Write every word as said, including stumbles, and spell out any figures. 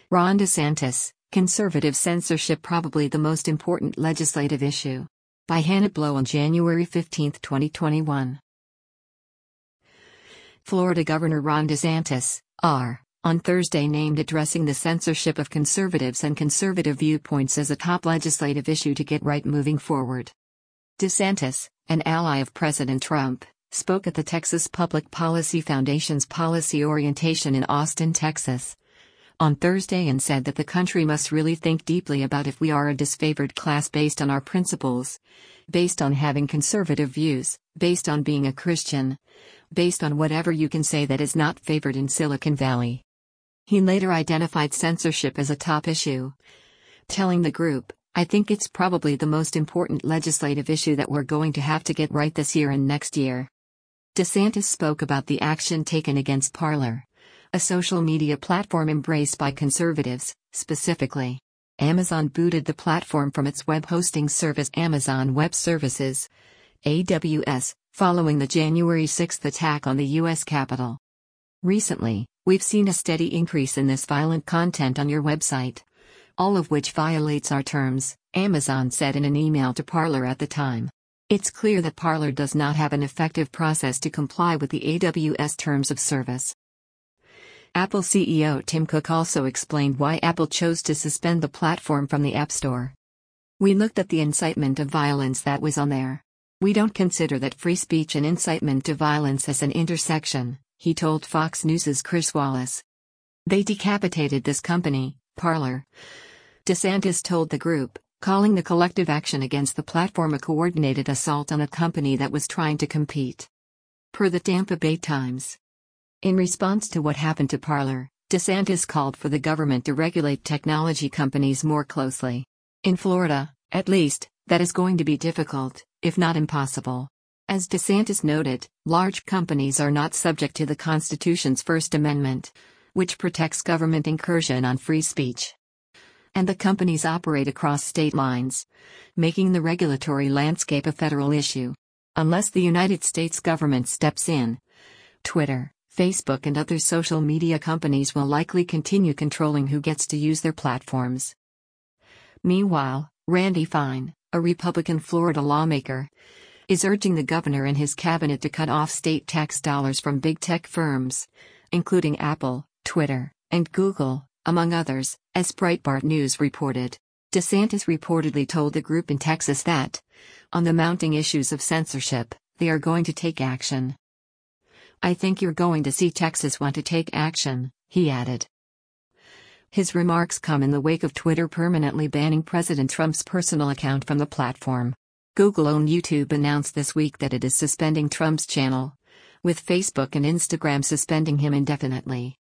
Ron DeSantis, conservative censorship probably the most important legislative issue. By Hannah Blow on January fifteenth, twenty twenty-one. Florida Governor Ron DeSantis, R, on Thursday named addressing the censorship of conservatives and conservative viewpoints as a top legislative issue to get right moving forward. DeSantis, an ally of President Trump, spoke at the Texas Public Policy Foundation's policy orientation in Austin, Texas, on Thursday and said that the country must really think deeply about if we are a disfavored class based on our principles, based on having conservative views, based on being a Christian, based on whatever you can say that is not favored in Silicon Valley. He later identified censorship as a top issue, telling the group, "I think it's probably the most important legislative issue that we're going to have to get right this year and next year." DeSantis spoke about the action taken against Parler, a social media platform embraced by conservatives. Specifically, Amazon booted the platform from its web hosting service Amazon Web Services, A W S, following the January sixth attack on the U S Capitol. "Recently, we've seen a steady increase in this violent content on your website, all of which violates our terms," Amazon said in an email to Parler at the time. "It's clear that Parler does not have an effective process to comply with the A W S terms of service." Apple C E O Tim Cook also explained why Apple chose to suspend the platform from the App Store. "We looked at the incitement of violence that was on there. We don't consider that free speech and incitement to violence as an intersection," he told Fox News's Chris Wallace. "They decapitated this company, Parler," DeSantis told the group, calling the collective action against the platform a coordinated assault on a company that was trying to compete. Per the Tampa Bay Times. In response to what happened to Parler, DeSantis called for the government to regulate technology companies more closely. "In Florida, at least, that is going to be difficult, if not impossible." As DeSantis noted, large companies are not subject to the Constitution's First Amendment, which protects government incursion on free speech. And the companies operate across state lines, making the regulatory landscape a federal issue. Unless the United States government steps in, Twitter, Facebook and other social media companies will likely continue controlling who gets to use their platforms. Meanwhile, Randy Fine, a Republican Florida lawmaker, is urging the governor and his cabinet to cut off state tax dollars from big tech firms, including Apple, Twitter, and Google, among others, as Breitbart News reported. DeSantis reportedly told the group in Texas that, on the mounting issues of censorship, they are going to take action. "I think you're going to see Texas want to take action," he added. His remarks come in the wake of Twitter permanently banning President Trump's personal account from the platform. Google-owned YouTube announced this week that it is suspending Trump's channel, with Facebook and Instagram suspending him indefinitely.